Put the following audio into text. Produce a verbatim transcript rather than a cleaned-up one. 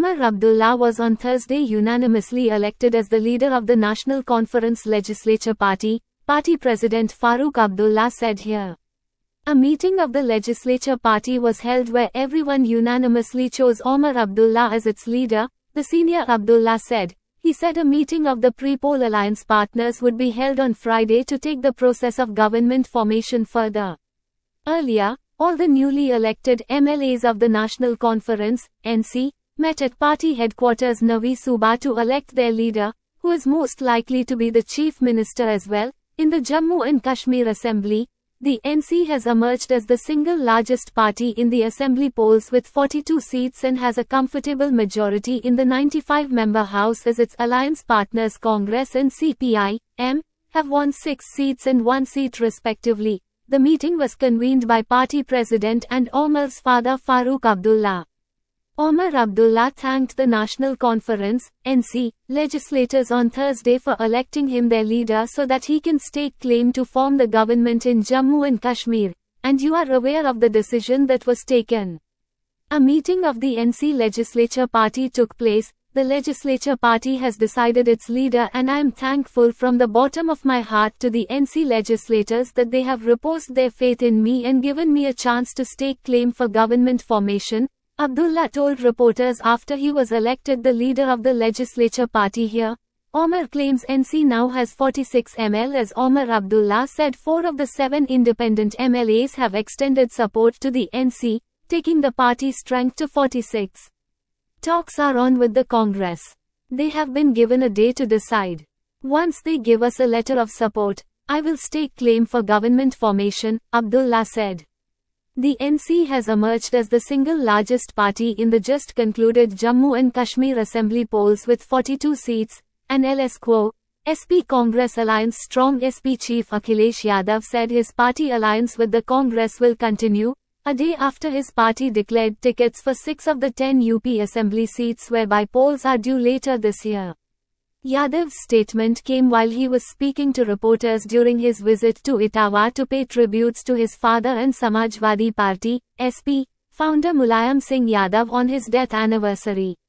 Omar Abdullah was on Thursday unanimously elected as the leader of the National Conference Legislature Party, Party President Farooq Abdullah said here. A meeting of the Legislature Party was held where everyone unanimously chose Omar Abdullah as its leader, the senior Abdullah said. He said a meeting of the pre-poll alliance partners would be held on Friday to take the process of government formation further. Earlier, all the newly elected M L As of the National Conference, N C, met at party headquarters Navi Subah to elect their leader, who is most likely to be the chief minister as well. In the Jammu and Kashmir Assembly, the N C has emerged as the single largest party in the assembly polls with forty-two seats and has a comfortable majority in the ninety-five member house as its alliance partners Congress and C P I M have won six seats and one seat respectively. The meeting was convened by party president and Omar's father Farooq Abdullah. Omar Abdullah thanked the National Conference, N C, legislators on Thursday for electing him their leader so that he can stake claim to form the government in Jammu and Kashmir, and you are aware of the decision that was taken. A meeting of the N C Legislature Party took place. The Legislature Party has decided its leader and I am thankful from the bottom of my heart to the N C legislators that they have reposed their faith in me and given me a chance to stake claim for government formation, Abdullah told reporters after he was elected the leader of the Legislature Party here. Omar claims N C now has forty-six M L As. Omar Abdullah said four of the seven independent M L As have extended support to the N C, taking the party's strength to forty-six. Talks are on with the Congress. They have been given a day to decide. Once they give us a letter of support, I will stake claim for government formation, Abdullah said. The N C has emerged as the single largest party in the just concluded Jammu and Kashmir Assembly polls with forty-two seats, and L S Quo, S P Congress Alliance strong S P chief Akhilesh Yadav said his party alliance with the Congress will continue, a day after his party declared tickets for six of the ten U P Assembly seats whereby polls are due later this year. Yadav's statement came while he was speaking to reporters during his visit to Etawah to pay tributes to his father and Samajwadi Party, S P, founder Mulayam Singh Yadav on his death anniversary.